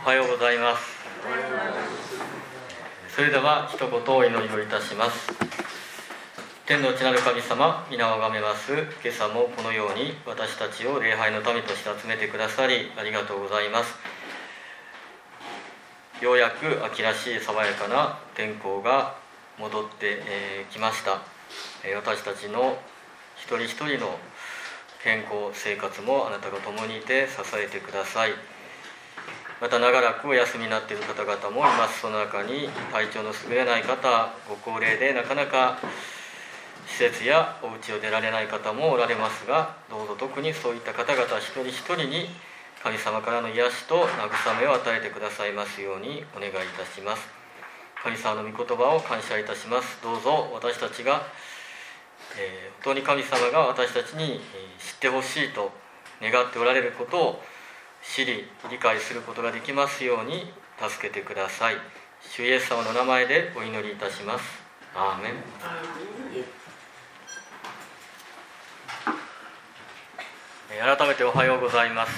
おはようございます。それでは一言お祈りをいたします。天の内なる神様、皆をあがめます。今朝もこのように私たちを礼拝の民として集めてくださりありがとうございます。ようやく秋らしい爽やかな天候が戻ってきました。私たちの一人一人の健康生活もあなたが共にいて支えてください。また長らくお休みになっている方々もいます。その中に体調の優れない方、ご高齢でなかなか施設やお家を出られない方もおられますが、どうぞ特にそういった方々一人一人に神様からの癒しと慰めを与えてくださいますようにお願いいたします。神様の御言葉を感謝いたします。どうぞ私たちが、本当に神様が私たちに知ってほしいと願っておられることを知り理解することができますように助けてください。主イエス様の名前でお祈りいたします。アーメン。改めておはようございます。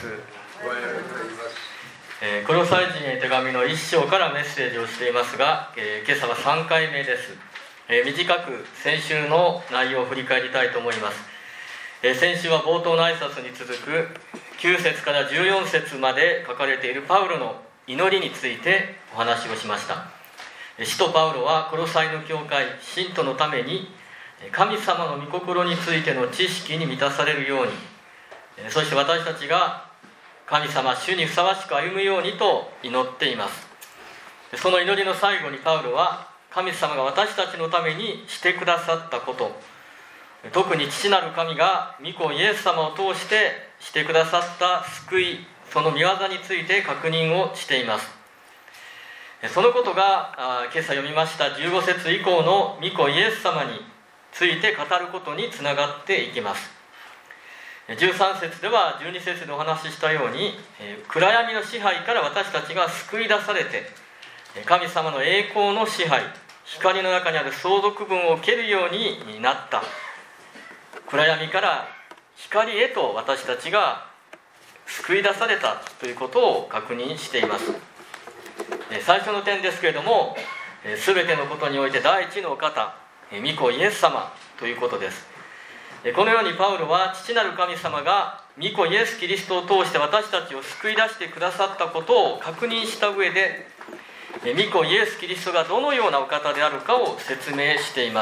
コロサイ人へ手紙の1章からメッセージをしていますが、今朝は3回目です。短く先週の内容を振り返りたいと思います。先週は冒頭の挨拶に続く9節から14節まで書かれているパウロの祈りについてお話をしました。使徒パウロはコロサイの教会信徒のために神様の御心についての知識に満たされるように、そして私たちが神様主にふさわしく歩むようにと祈っています。その祈りの最後にパウロは神様が私たちのためにしてくださったこと、特に父なる神が御子イエス様を通してくださった救い、その御業について確認をしています。そのことが今朝読みました15節以降の御子イエス様について語ることにつながっていきます。13節では12節でお話ししたように、暗闇の支配から私たちが救い出されて神様の栄光の支配、光の中にある相続分を受けるようになった。暗闇から光へと私たちが救い出されたということを確認しています。最初の点ですけれども、全てのことにおいて第一のお方、御子イエス様ということです。このようにパウロは父なる神様が御子イエス・キリストを通して私たちを救い出してくださったことを確認した上で、御子イエス・キリストがどのようなお方であるかを説明しています。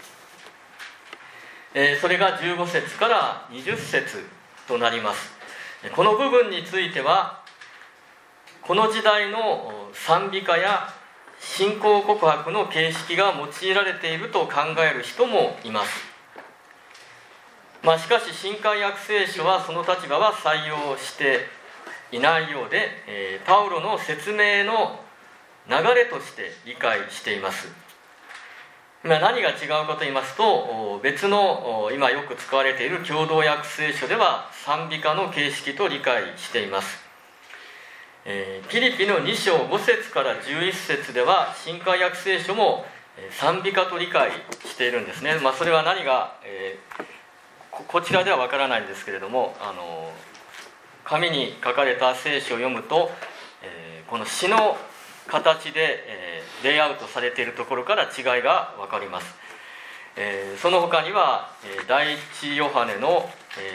それが15節から20節となります。この部分についてはこの時代の賛美歌や信仰告白の形式が用いられていると考える人もいます。しかし新海訳聖書はその立場は採用していないようで、パウロの説明の流れとして理解しています。何が違うかと言いますと、別の今よく使われている共同訳聖書では賛美歌の形式と理解しています。ピリピの2章5節から11節では新海訳聖書も賛美歌と理解しているんですね。それは何が、こちらではわからないんですけれども、紙に書かれた聖書を読むと、この詩の形で、レイアウトされているところから違いが分かります。その他には、第一ヨハネの、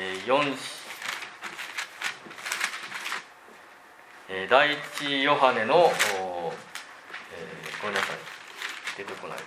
第一ヨハネの、ごめんなさい、出てこない、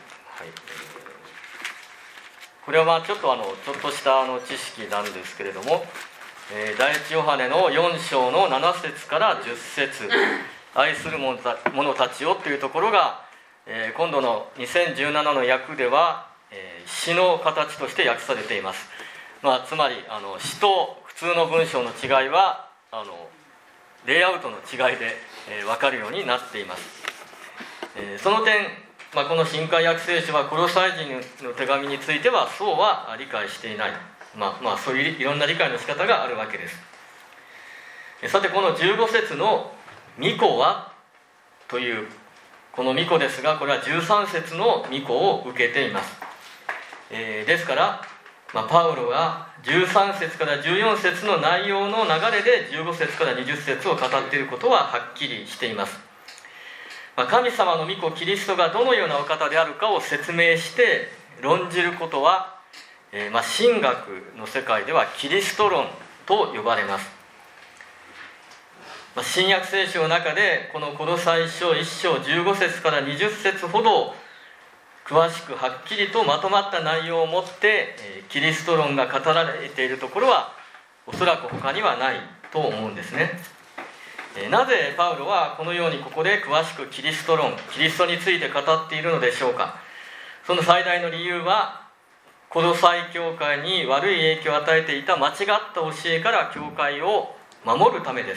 これはちょっとした知識なんですけれども、第一ヨハネの4章の7節から10節、愛する者たちよというところが、今度の2017の訳では、詩の形として訳されています。つまり詩と普通の文章の違いはレイアウトの違いで、分かるようになっています。その点、この新海訳聖書はコロサイ人の手紙についてはそうは理解していない、そういういろんな理解の仕方があるわけです。さてこの15節の御子はというこの御子ですが、これは13節の御子を受けています。ですからパウロが13節から14節の内容の流れで15節から20節を語っていることははっきりしています。神様の御子キリストがどのようなお方であるかを説明して論じることは、神学の世界ではキリスト論と呼ばれます。新約聖書の中でこのコロサイ書1章15節から20節ほど詳しくはっきりとまとまった内容を持ってキリスト論が語られているところはおそらく他にはないと思うんですね。なぜパウロはこのようにここで詳しくキリスト論、キリストについて語っているのでしょうか。その最大の理由はコロサイ教会に悪い影響を与えていた間違った教えから教会を守るためです。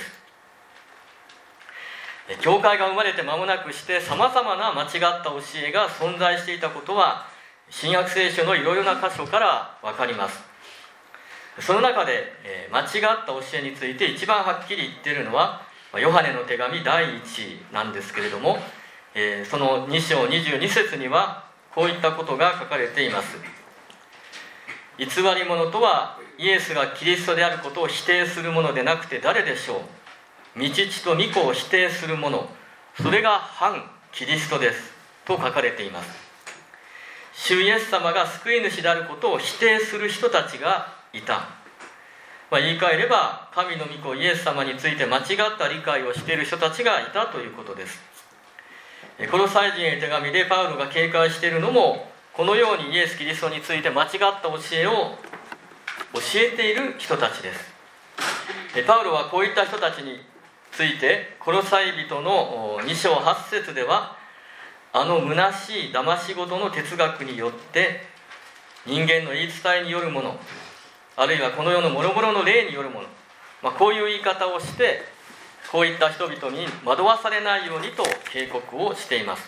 教会が生まれて間もなくしてさまざまな間違った教えが存在していたことは新約聖書のいろいろな箇所から分かります。その中で間違った教えについて一番はっきり言っているのはヨハネの手紙第1なんですけれども、その2章22節にはこういったことが書かれています。偽り者とはイエスがキリストであることを否定するものでなくて誰でしょう。御父と御子を否定する者、それが反キリストですと書かれています。主イエス様が救い主であることを否定する人たちがいた。言い換えれば神の御子イエス様について間違った理解をしている人たちがいたということです。コロサイ人への手紙でパウロが警戒しているのもこのようにイエス・キリストについて間違った教えを教えている人たちです。パウロはこういった人たちについてコロサイ人の2章8節では虚しい騙し事の哲学によって人間の言い伝えによるもの、あるいはこの世の諸々の霊によるもの、こういう言い方をしてこういった人々に惑わされないようにと警告をしています。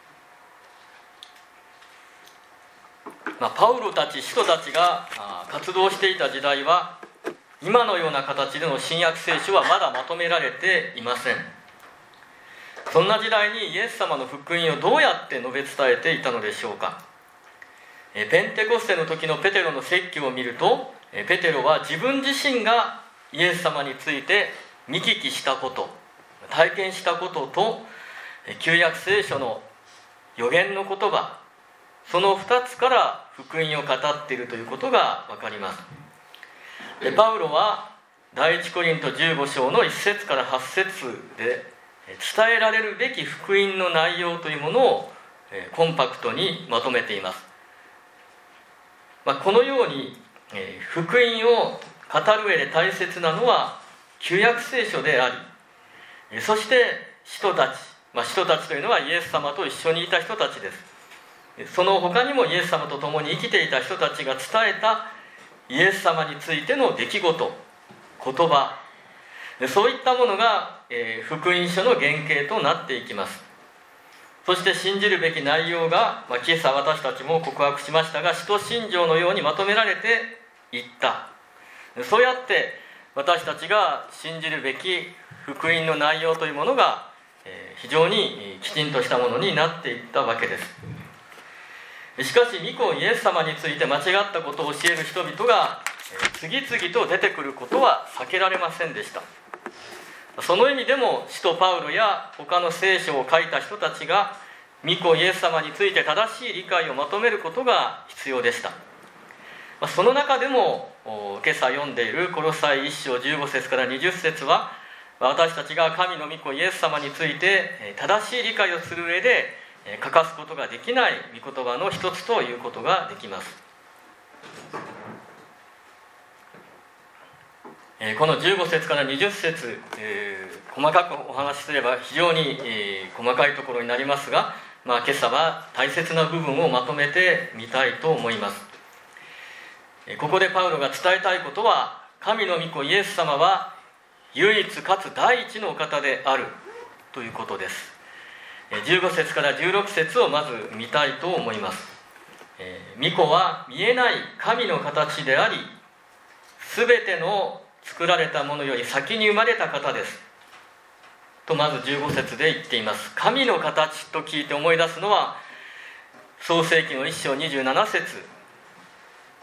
パウロたち使徒たちが活動していた時代は今のような形での新約聖書はまだまとめられていません。そんな時代にイエス様の福音をどうやって述べ伝えていたのでしょうか。ペンテコステの時のペテロの説教を見るとペテロは自分自身がイエス様について見聞きしたこと、体験したことと旧約聖書の預言の言葉、その2つから福音を語っているということが分かります。パウロは第一コリント15章の1節から8節で伝えられるべき福音の内容というものをコンパクトにまとめています。このように福音を語る上で大切なのは旧約聖書であり、そして使徒たち、使徒たちというのはイエス様と一緒にいた人たちです。その他にもイエス様と共に生きていた人たちが伝えたイエス様についての出来事、言葉、そういったものが福音書の原型となっていきます。そして信じるべき内容が、今朝私たちも告白しましたが、使徒信条のようにまとめられていった。そうやって私たちが信じるべき福音の内容というものが非常にきちんとしたものになっていったわけです。しかし御子イエス様について間違ったことを教える人々が次々と出てくることは避けられませんでした。その意味でも使徒パウロや他の聖書を書いた人たちが御子イエス様について正しい理解をまとめることが必要でした。その中でも今朝読んでいるコロサイ1章15節から20節は私たちが神の御子イエス様について正しい理解をする上で欠かすことができない御言葉の一つということができます。この15節から20節、細かくお話しすれば非常に細かいところになりますが、今朝は大切な部分をまとめてみたいと思います。ここでパウロが伝えたいことは、神の御子イエス様は唯一かつ第一のお方であるということです。15節から16節をまず見たいと思います。御子は見えない神の形であり、すべての作られたものより先に生まれた方ですとまず15節で言っています。神の形と聞いて思い出すのは創世記の1章27節、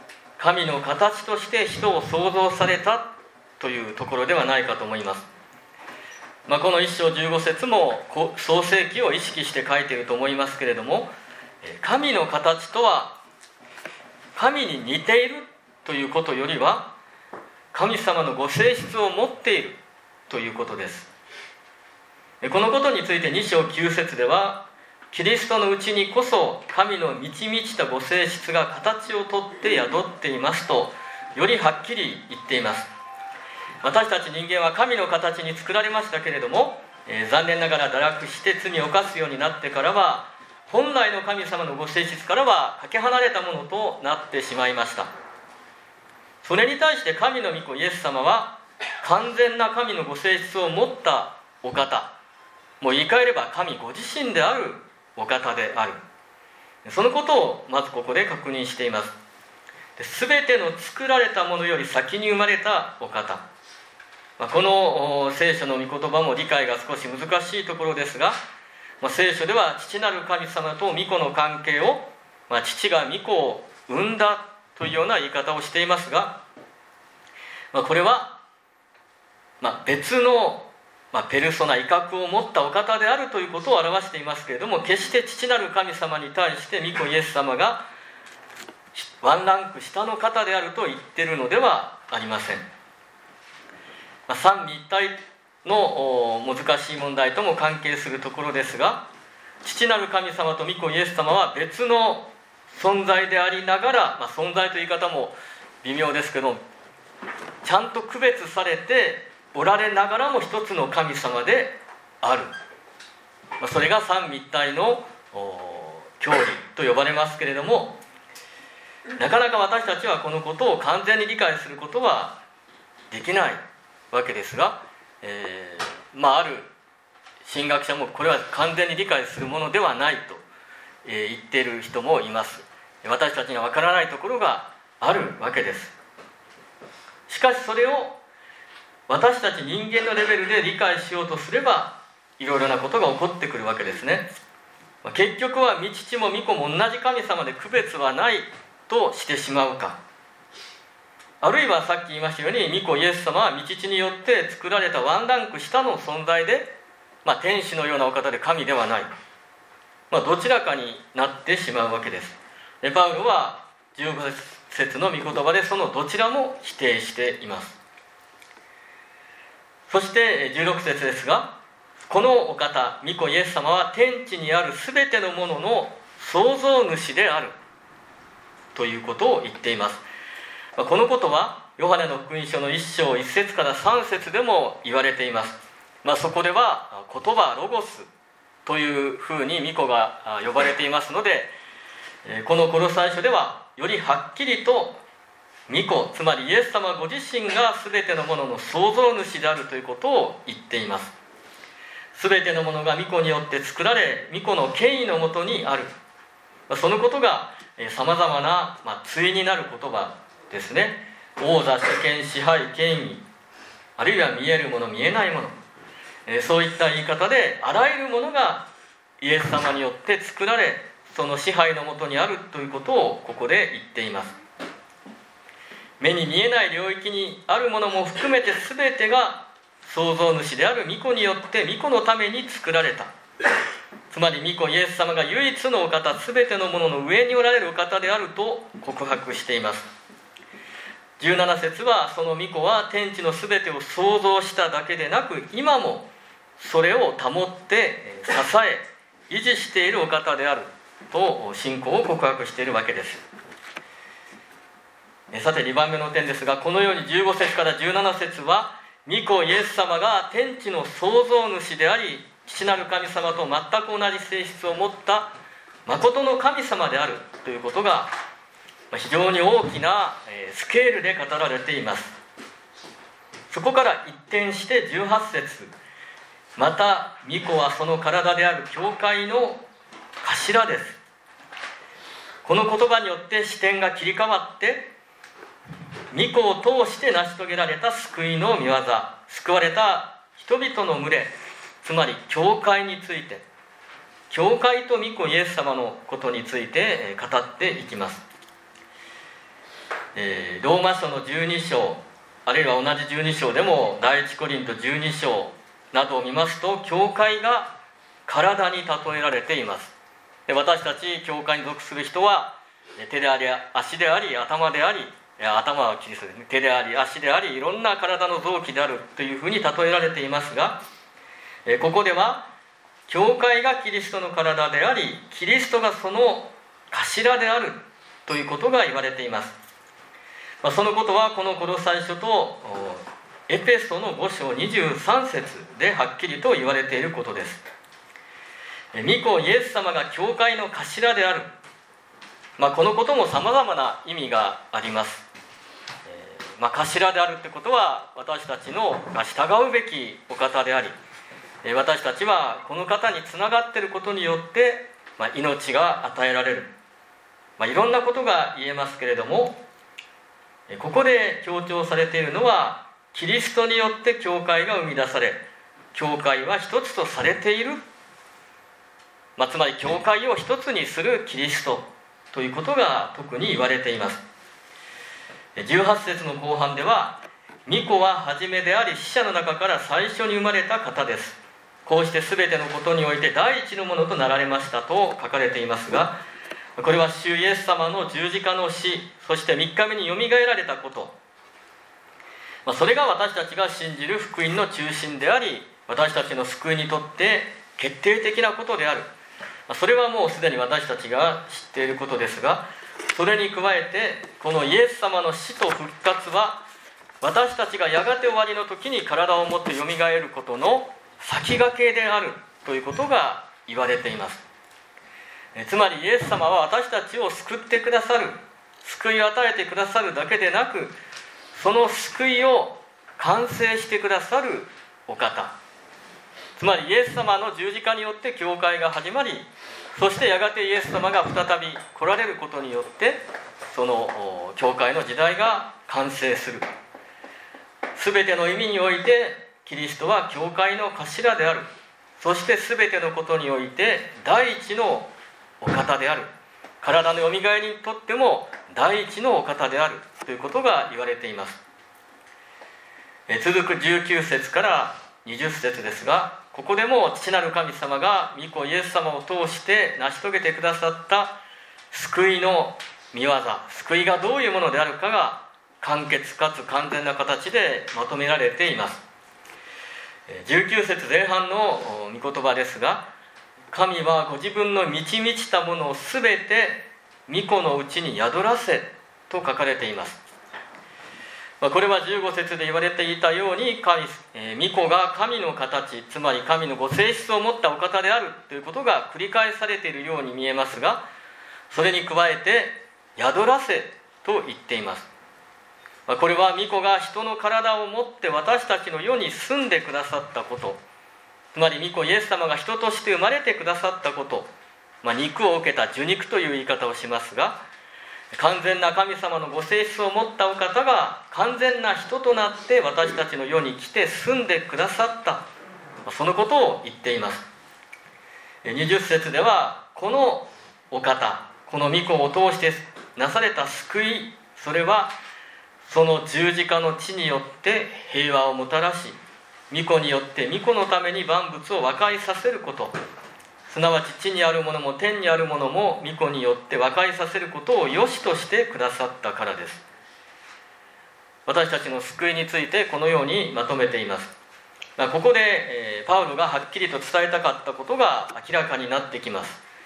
神の形として人を創造されたというところではないかと思います。この1章15節も創世記を意識して書いていると思いますけれども、神の形とは神に似ているということよりは、神様のご性質を持っているということです。このことについて2章9節では、キリストのうちにこそ神の満ち満ちたご性質が形をとって宿っていますと、よりはっきり言っています。私たち人間は神の形に作られましたけれども、残念ながら堕落して罪を犯すようになってからは、本来の神様のご性質からはかけ離れたものとなってしまいました。それに対して神の御子イエス様は完全な神のご性質を持ったお方、もう言い換えれば神ご自身であるお方である、そのことをまずここで確認しています。すべての作られたものより先に生まれたお方、この聖書の御言葉も理解が少し難しいところですが、聖書では父なる神様と御子の関係を、父が御子を産んだというような言い方をしていますが、これは、別の、ペルソナ、威嚇を持ったお方であるということを表していますけれども、決して父なる神様に対して御子イエス様がワンランク下の方であると言っているのではありません。三位一体の難しい問題とも関係するところですが、父なる神様と御子イエス様は別の存在でありながら、存在という言い方も微妙ですけど、ちゃんと区別されておられながらも一つの神様である、それが三位一体の教理と呼ばれますけれども、なかなか私たちはこのことを完全に理解することはできないわけですが、ある神学者もこれは完全に理解するものではないと言っている人もいます。私たちには分からないところがあるわけです。しかしそれを私たち人間のレベルで理解しようとすれば、いろいろなことが起こってくるわけですね。結局は御父も御子も同じ神様で区別はないとしてしまうか、あるいはさっき言いましたように、御子イエス様は御父によって作られたワンランク下の存在で、天使のようなお方で神ではない、どちらかになってしまうわけです。でパウロは15節の御言葉でそのどちらも否定しています。そして16節ですが、このお方御子イエス様は天地にあるすべてのものの創造主であるということを言っています。このことはヨハネの福音書の1章1節から3節でも言われています。そこでは言葉ロゴスというふうに御子が呼ばれていますので、このコロサイ書ではよりはっきりと御子、つまりイエス様ご自身が全てのものの創造主であるということを言っています。全てのものが御子によって作られ、御子の権威のもとにある、そのことがさまざまな対になる言葉ですね。王座、主権、支配、権威、あるいは見えるもの見えないもの、そういった言い方であらゆるものがイエス様によって作られ、その支配のもとにあるということをここで言っています。目に見えない領域にあるものも含めて全てが創造主である御子によって御子のために作られた、つまり御子イエス様が唯一のお方、全てのものの上におられるお方であると告白しています。17節は、その御子は天地の全てを創造しただけでなく、今もそれを保って支え維持しているお方であると信仰を告白しているわけです。さて2番目の点ですが、このように15節から17節は御子イエス様が天地の創造主であり、父なる神様と全く同じ性質を持った誠の神様であるということが非常に大きなスケールで語られています。そこから一転して18節、また御子はその体である教会の頭です。この言葉によって視点が切り替わって、御子を通して成し遂げられた救いの御業、救われた人々の群れ、つまり教会について、教会と御子イエス様のことについて語っていきます。 ローマ書の12章、あるいは同じ12章でも第一コリント12章などを見ますと、教会が体に例えられています。で、私たち教会に属する人は手であり足であり頭であり、頭はキリストですね、手であり足であり、いろんな体の臓器であるというふうに例えられていますが、ここでは教会がキリストの体であり、キリストがその頭であるということが言われています。そのことはこのコロサイ書とエペソの5章23節ではっきりと言われていることです。御子イエス様が教会の頭である、このこともさまざまな意味があります。頭であるということは、私たちの従うべきお方であり、私たちはこの方につながっていることによって命が与えられる、いろんなことが言えますけれども、ここで強調されているのは、キリストによって教会が生み出され、教会は一つとされている、つまり教会を一つにするキリストということが特に言われています。18節の後半では、御子は初めであり死者の中から最初に生まれた方です。こうして全てのことにおいて第一のものとなられましたと書かれていますが、これは主イエス様の十字架の死、そして3日目によみがえられたこと、それが私たちが信じる福音の中心であり、私たちの救いにとって決定的なことである。それはもうすでに私たちが知っていることですが、それに加えてこのイエス様の死と復活は、私たちがやがて終わりの時に体を持ってよみがえることの先駆けであるということが言われています。つまりイエス様は私たちを救ってくださる、救いを与えてくださるだけでなく、その救いを完成してくださるお方、つまりイエス様の十字架によって教会が始まり、そしてやがてイエス様が再び来られることによって、その教会の時代が完成する。全ての意味においてキリストは教会の頭である。そして全てのことにおいて第一のお方である。体のよみがえりにとっても第一のお方であるということが言われています。続く19節から20節ですが、ここでも父なる神様が御子イエス様を通して成し遂げてくださった救いの御業、救いがどういうものであるかが簡潔かつ完全な形でまとめられています。19節前半の御言葉ですが、神はご自分の満ち満ちたものをすべて御子のうちに宿らせと書かれています。これは15節で言われていたように、御子が神の形、つまり神のご性質を持ったお方であるということが繰り返されているように見えますが、それに加えて宿らせと言っています。これは御子が人の体を持って私たちの世に住んでくださったこと、つまり御子イエス様が人として生まれてくださったこと、肉を受けた受肉という言い方をしますが、完全な神様のご性質を持ったお方が完全な人となって私たちの世に来て住んでくださった、そのことを言っています。20節では、このお方、この御子を通してなされた救い、それはその十字架の地によって平和をもたらし、御子によって御子のために万物を和解させること、すなわち地にあるものも天にあるものも御子によって和解させることを良しとしてくださったからです。私たちの救いについてこのようにまとめています。ここでパウロがはっきりと伝えたかったことが明らかになってきます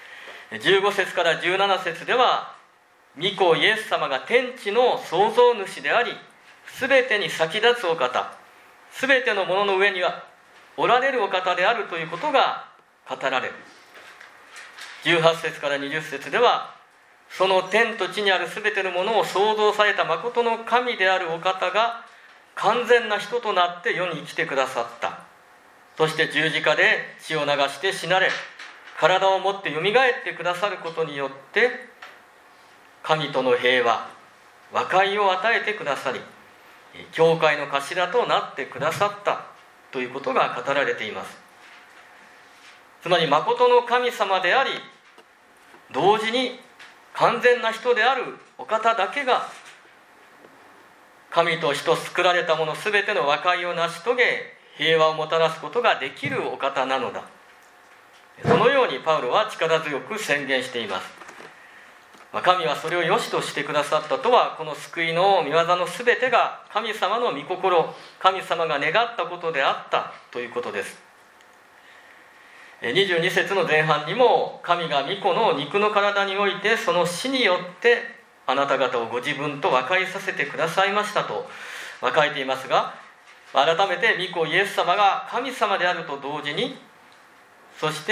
。15節から17節では、御子イエス様が天地の創造主であり、全てに先立つお方、全てのものの上にはおられるお方であるということが語られる。18節から20節では、その天と地にある全てのものを創造された誠の神であるお方が完全な人となって世に来てくださった。そして十字架で血を流して死なれ、体を持ってよみがえってくださることによって神との平和、和解を与えてくださり、教会の頭となってくださったということが語られています。つまり誠の神様であり、同時に完全な人であるお方だけが神と人作られたものすべての和解を成し遂げ、平和をもたらすことができるお方なのだ。そのようにパウロは力強く宣言しています。神はそれを良しとしてくださったとは、この救いの御業のすべてが神様の御心、神様が願ったことであったということです。22節の前半にも、神が御子の肉の体においてその死によってあなた方をご自分と和解させてくださいましたと書いていますが、改めて御子イエス様が神様であると同時に、そして、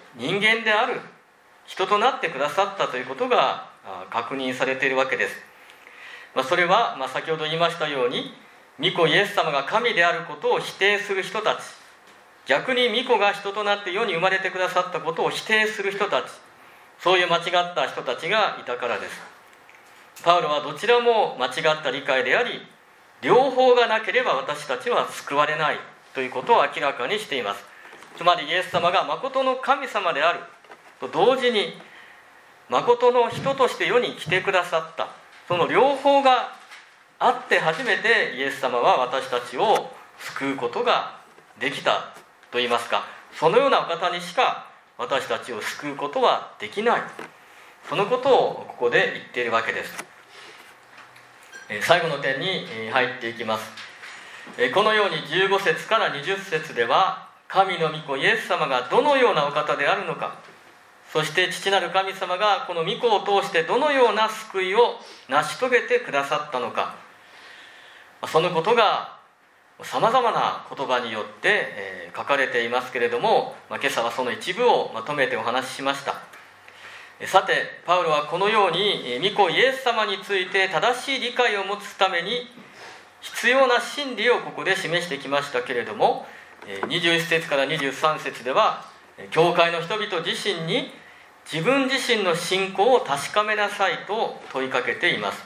人間である人となってくださったということが確認されているわけです。それは、先ほど言いましたように、御子イエス様が神であることを否定する人たち、逆に御子が人となって世に生まれてくださったことを否定する人たち、そういう間違った人たちがいたからです。パウロはどちらも間違った理解であり、両方がなければ私たちは救われないということを明らかにしています。つまりイエス様が真の神様であると同時に、真の人として世に来てくださった、その両方があって初めてイエス様は私たちを救うことができたといいますか、そのようなお方にしか私たちを救うことはできない、そのことをここで言っているわけです。最後の点に入っていきます。このように15節から20節では、神の御子イエス様がどのようなお方であるのか、そして父なる神様がこの御子を通してどのような救いを成し遂げてくださったのか、そのことがさまざまな言葉によって書かれていますけれども、今朝はその一部をまとめてお話ししました。さて、パウロはこのように御子イエス様について正しい理解を持つために必要な真理をここで示してきましたけれども、21節から23節では、教会の人々自身に自分自身の信仰を確かめなさいと問いかけています。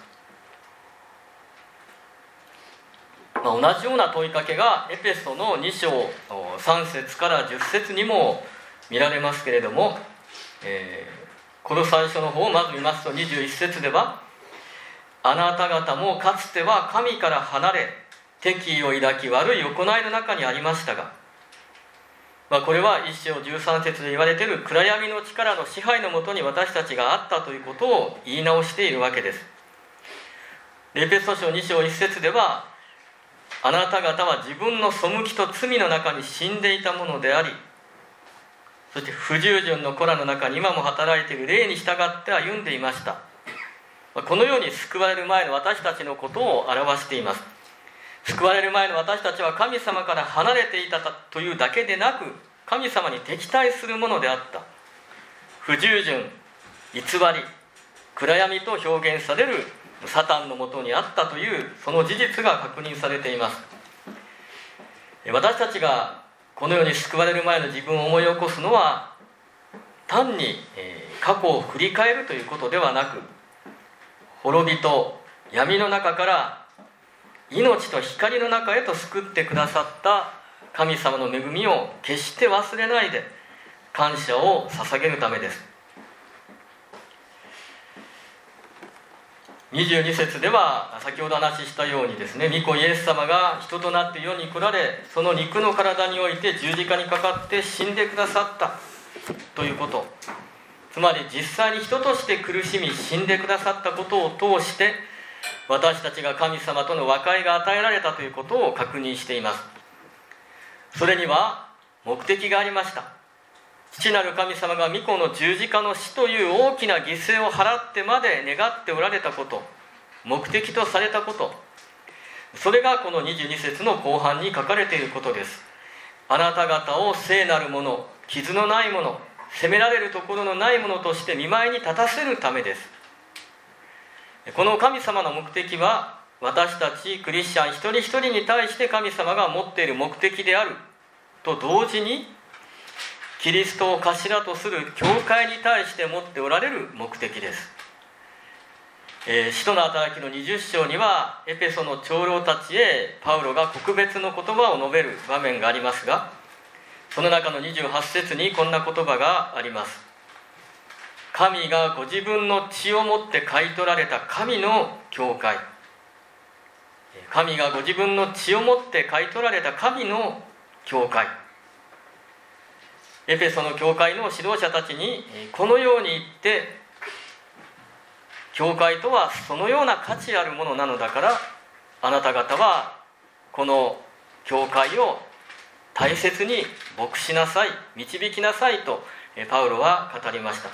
同じような問いかけがエペソの2章3節から10節にも見られますけれども、この最初の方をまず見ますと、21節では、あなた方もかつては神から離れ敵意を抱き悪い行いの中にありましたが、これは1章13節で言われている暗闇の力の支配のもとに私たちがあったということを言い直しているわけです。エペソ書2章1節では、あなた方は自分の背きと罪の中に死んでいたものであり、そして不従順の子らの中に今も働いている霊に従って歩んでいました。このように救われる前の私たちのことを表しています。救われる前の私たちは神様から離れていたというだけでなく、神様に敵対するものであった。不従順、偽り、暗闇と表現されるサタンのもとにあったというその事実が確認されています。私たちがこのように救われる前の自分を思い起こすのは、単に過去を振り返るということではなく、滅びと闇の中から命と光の中へと救ってくださった神様の恵みを決して忘れないで感謝を捧げるためです。22節では先ほど話したようにですね、御子イエス様が人となって世に来られ、その肉の体において十字架にかかって死んでくださったということ、つまり実際に人として苦しみ死んでくださったことを通して、私たちが神様との和解が与えられたということを確認しています。それには目的がありました。父なる神様が御子の十字架の死という大きな犠牲を払ってまで願っておられたこと、目的とされたこと、それがこの22節の後半に書かれていることです。あなた方を聖なるもの、傷のないもの、責められるところのないものとして御前に立たせるためです。この神様の目的は、私たちクリスチャン一人一人に対して神様が持っている目的であると同時に、キリストを頭とする教会に対して持っておられる目的です。使徒の働きの20章には、エペソの長老たちへパウロが告別の言葉を述べる場面がありますが、その中の28節にこんな言葉があります。神がご自分の血をもって買い取られた神の教会、 神がご自分の血をもって買い取られた神の教会、エペソの教会の指導者たちにこのように言って、教会とはそのような価値あるものなのだから、あなた方はこの教会を大切に牧しなさい、導きなさいとパウロは語りました。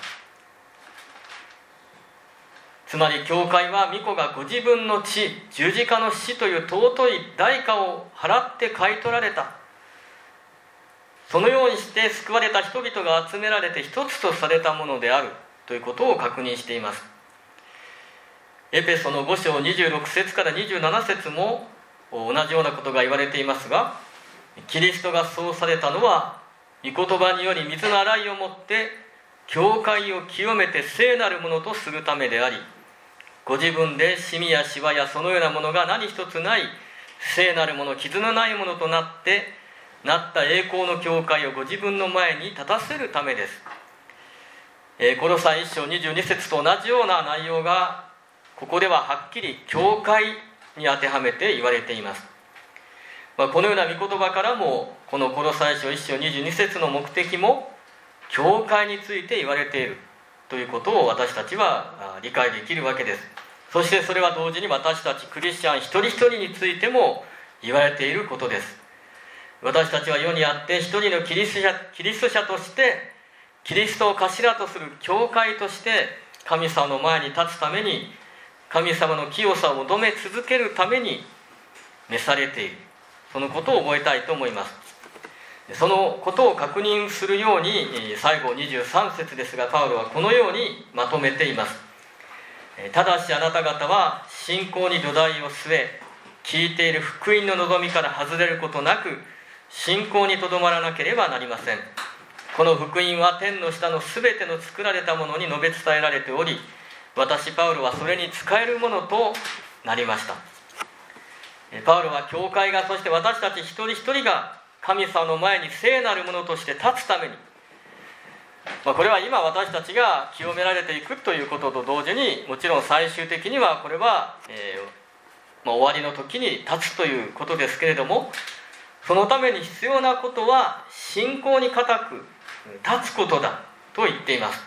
つまり教会は御子がご自分の血、十字架の死という尊い代価を払って買い取られた、そのようにして救われた人々が集められて一つとされたものであるということを確認しています。エペソの5章26節から27節も同じようなことが言われていますが、キリストがそうされたのは御言葉により水の洗いをもって教会を清めて聖なるものとするためであり、ご自分でシミやシワやそのようなものが何一つない聖なるもの、傷のないものとなった栄光の教会をご自分の前に立たせるためです。コロサイ1章22節と同じような内容がここでははっきり教会に当てはめて言われています。このような御言葉からも、このコロサイ書1章22節の目的も教会について言われているということを私たちは理解できるわけです。そしてそれは同時に私たちクリスチャン一人一人についても言われていることです。私たちは世にあって一人のキリスト者として、キリストを頭とする教会として神様の前に立つために、神様の清さを求め続けるために召されている、そのことを覚えたいと思います。そのことを確認するように、最後23節ですが、パウロはこのようにまとめています。ただしあなた方は信仰に土台を据え、聞いている福音の望みから外れることなく信仰にとどまらなければなりません。この福音は天の下のすべての作られたものに述べ伝えられており、私パウロはそれに仕えるものとなりました。パウロは教会が、そして私たち一人一人が神様の前に聖なるものとして立つために、これは今私たちが清められていくということと同時に、もちろん最終的にはこれは、終わりの時に立つということですけれども、そのために必要なことは信仰に固く立つことだと言っています。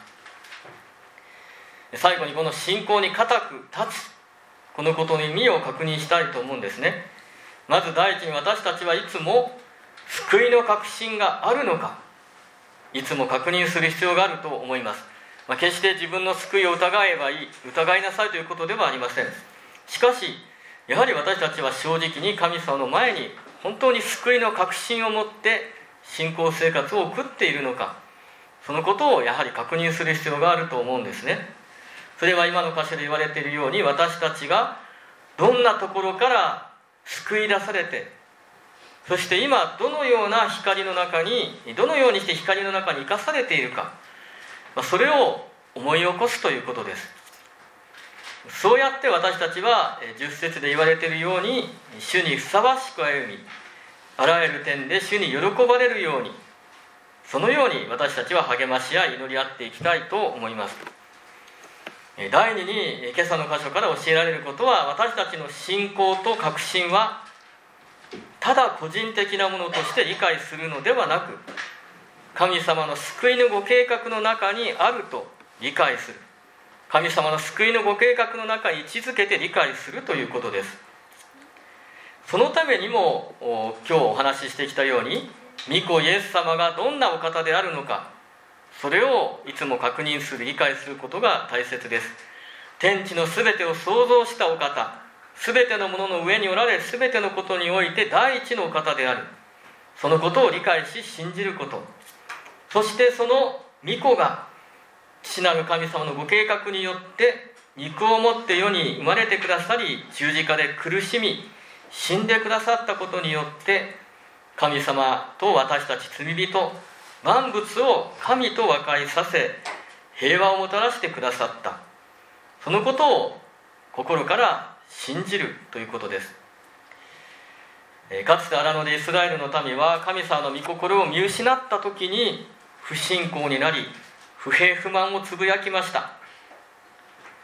最後にこの信仰に固く立つ、このことの意味を確認したいと思うんですね。まず第一に、私たちはいつも救いの確信があるのか、いつも確認する必要があると思います。決して自分の救いを疑えばいい、疑いなさいということではありません。しかしやはり私たちは正直に神様の前に本当に救いの確信を持って信仰生活を送っているのか、そのことをやはり確認する必要があると思うんですね。それは今の箇所で言われているように、私たちがどんなところから救い出されて、そして今どのような光の中に、どのようにして光の中に生かされているか、それを思い起こすということです。そうやって私たちは10節で言われているように、主にふさわしく歩み、あらゆる点で主に喜ばれるように、そのように私たちは励まし合い祈り合っていきたいと思います。第2に、今朝の箇所から教えられることは、私たちの信仰と確信はただ個人的なものとして理解するのではなく、神様の救いのご計画の中にあると理解する、神様の救いのご計画の中に位置づけて理解するということです。そのためにも今日お話ししてきたように、御子イエス様がどんなお方であるのか、それをいつも確認する、理解することが大切です。天地のすべてを創造したお方、すべてのものの上におられるすべてのことにおいて第一のお方である、そのことを理解し信じること、そしてその御子が父なる神様のご計画によって肉をもって世に生まれてくださり、十字架で苦しみ死んでくださったことによって、神様と私たち罪人万物を神と和解させ平和をもたらしてくださった、そのことを心から信じるということです。かつて荒野でイスラエルの民は神様の御心を見失った時に不信仰になり、不平不満をつぶやきました。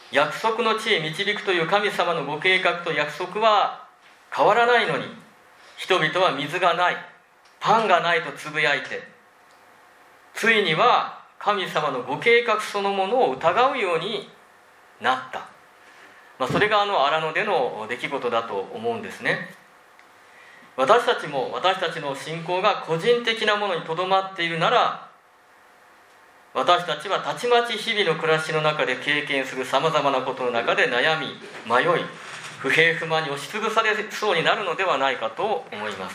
約束の地へ導くという神様のご計画と約束は変わらないのに、人々は水がない、パンがないとつぶやいて、ついには神様のご計画そのものを疑うようになった。それが荒野での出来事だと思うんですね。私たちも私たちの信仰が個人的なものにとどまっているなら、私たちはたちまち日々の暮らしの中で経験するさまざまなことの中で悩み、迷い、不平不満に押しつぶされそうになるのではないかと思います。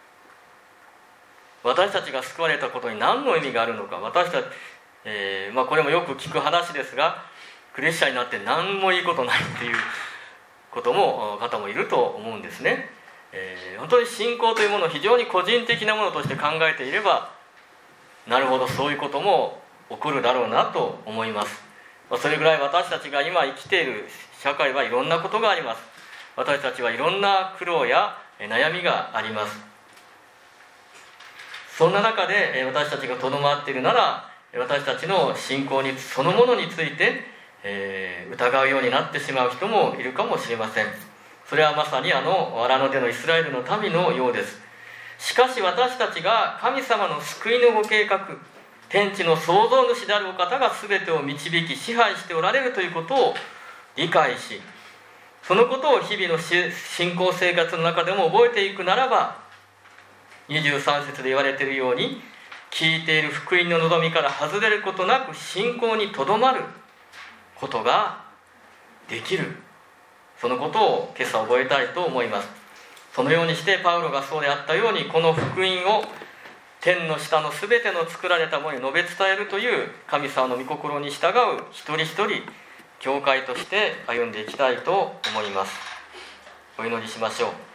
私たちが救われたことに何の意味があるのか。私たち、これもよく聞く話ですが、クリスチャンになって何もいいことないっていう方もいると思うんですね。本当に信仰というものを非常に個人的なものとして考えていれば、なるほどそういうことも起こるだろうなと思います。それぐらい私たちが今生きている社会はいろんなことがあります。私たちはいろんな苦労や悩みがあります。そんな中で私たちがとどまっているなら、私たちの信仰にそのものについて疑うようになってしまう人もいるかもしれません。それはまさに荒野でのイスラエルの民のようです。しかし私たちが神様の救いのご計画、天地の創造主であるお方が全てを導き支配しておられるということを理解し、そのことを日々の信仰生活の中でも覚えていくならば、23節で言われているように、聞いている福音の望みから外れることなく信仰にとどまることができる。そのことを今朝覚えたいと思います。そのようにしてパウロがそうであったように、この福音を天の下のすべての作られたものに述べ伝えるという神様の御心に従う一人一人教会として歩んでいきたいと思います。お祈りしましょう。